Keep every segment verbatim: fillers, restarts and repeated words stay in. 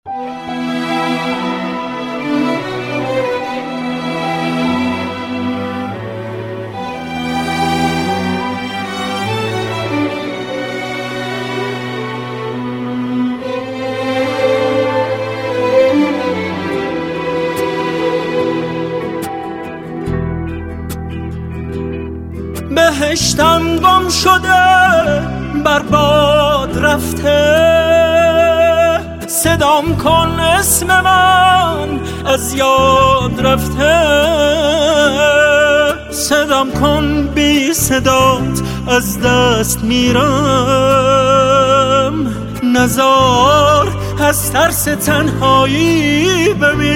بهشتم گم شده برباد رفته، صدام کن اسم من از یاد رفته، صدام کن بی صدات از دست میرم، نزار از ترس تنهایی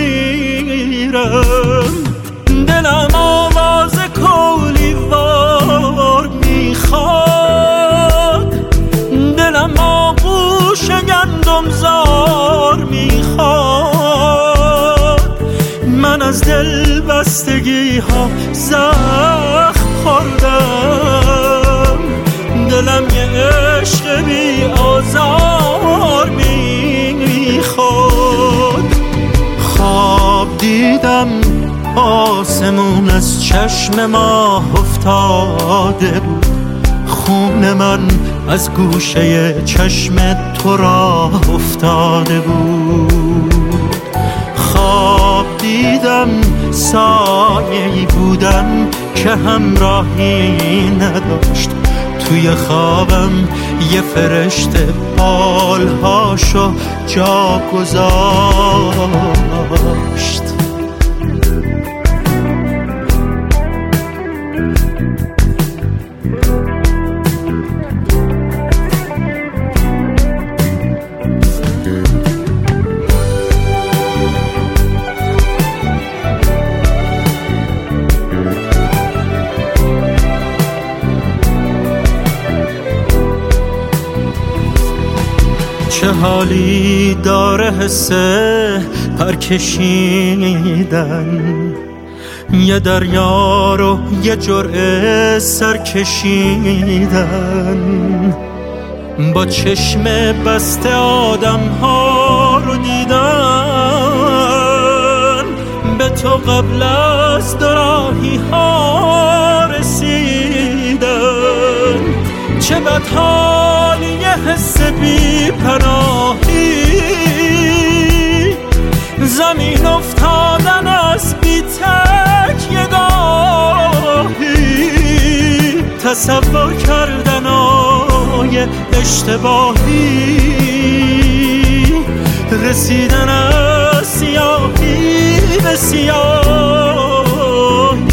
بمیرم. دلم آواز کولی وار میخواد، دلم آغوش گندم زار میخواد، من از دل بستگی ها زخم خوردم، دلم یه عشق بی آزار میخواد. خواب دیدم آسمون از چشم ماه افتاده بود، خون من از گوشه چشم تو راه افتاده بود. خواب دیدم سایه‌ای بودم که همراهی نداشت، توی خوابم یه فرشته بالهاشو جا گذاشت. چه حالی داره حسه پرکشیدن، یه دریا رو یه جرعه سر کشیدن، با چشم بسته آدم ها رو دیدن، به تو قبل از دوراهی ها رسیدن. چه بدحالی یه حس بی پناهی، زمین افتادن از بی تکیه گاهی، تصور کردن آی اشتباهی، رسیدن از سیاهی به سیاهی.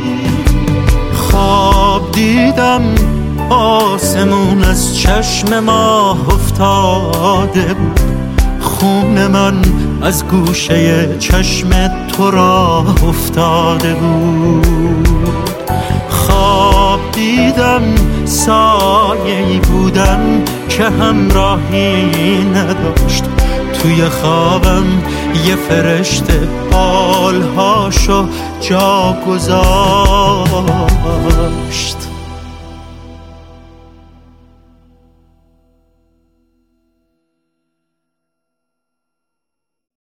خواب دیدم آسمون از چشم ماه افتاده بود، خون من از گوشه چشم تو راه افتاده بود. خواب دیدم سایه‌ای بودم که همراهی نداشت، توی خوابم یه فرشته بالهاشو جا گذاشت.